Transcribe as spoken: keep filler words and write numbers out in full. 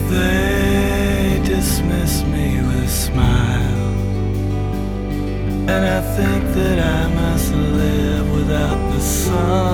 They dismiss me with smiles, and I think that I must live without the sun.